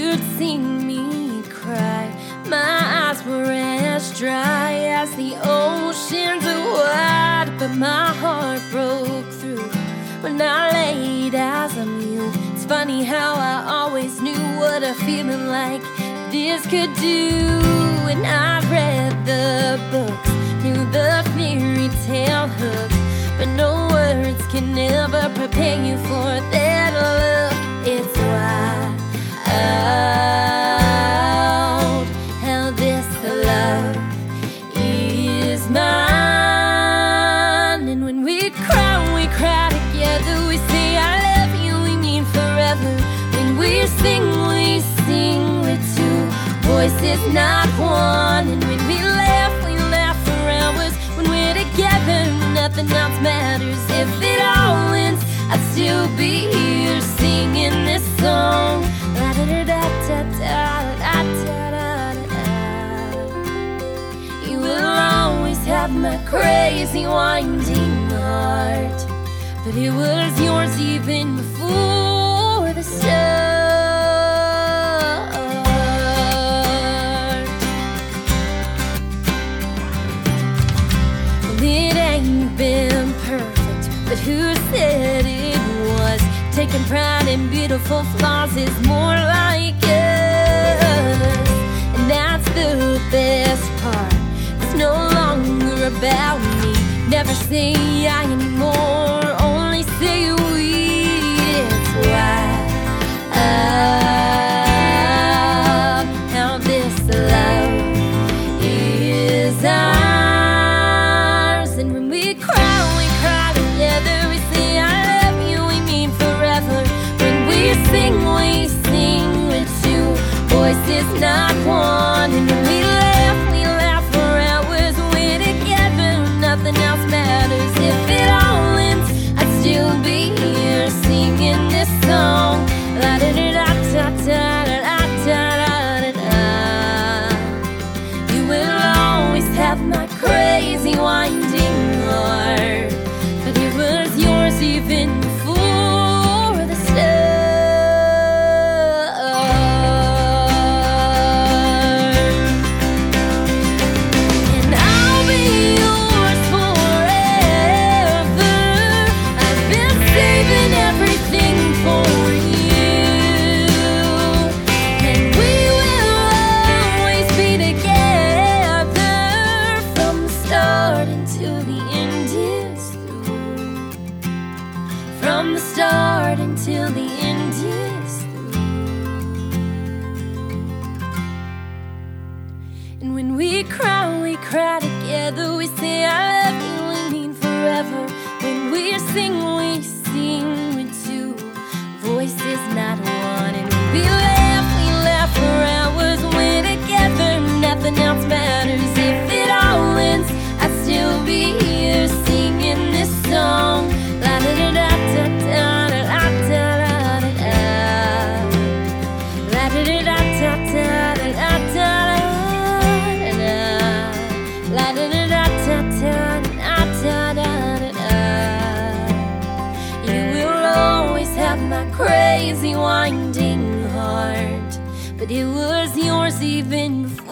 you'd seen me cry. My eyes were as dry as the oceans are wide, but my heart broke through when I laid as a mute. It's funny how I always knew what a feeling like this could do. And I read the books, knew the fairy tale hook, but no words can ever prepare you for that look. It's wild how this love is mine. And when we cry together. We say I love you, we mean forever. When we sing with two voices, not one. And when we laugh for hours. When we're together, nothing else matters. If it all ends, I'd still be here singing this song. You will always have my crazy winding heart, but it was yours even before the start. Well, it ain't been perfect, but who said it was? Taking pride in beautiful flaws is more like us. And that's the best part. It's no longer about me. Never say I anymore, only say we. It's wild how this love is ours. And when we cry together. We say I love you, we mean forever. When we sing with two voices, not one. And when we laugh for hours. We're together, nothing else matters. If it all ends, I'd still be here singing this song. La da da da da da da da da. You will always have my crazy winding heart, but it was yours even before the start. And I'll be yours forever. I've been saving everything for you, and we will always be together from the start until the end is through. From the start until the end is through. And when we cry together. We say I love you, we mean forever. When we sing with two voices, not one. And when we laugh for hours. We're together, nothing else matters. If it all ends, I'd still be here singing this song. La da da da da da da da da da. La da da da da da da da da. La da da da da da da da. You will always have my crazy winding heart, but it was yours even before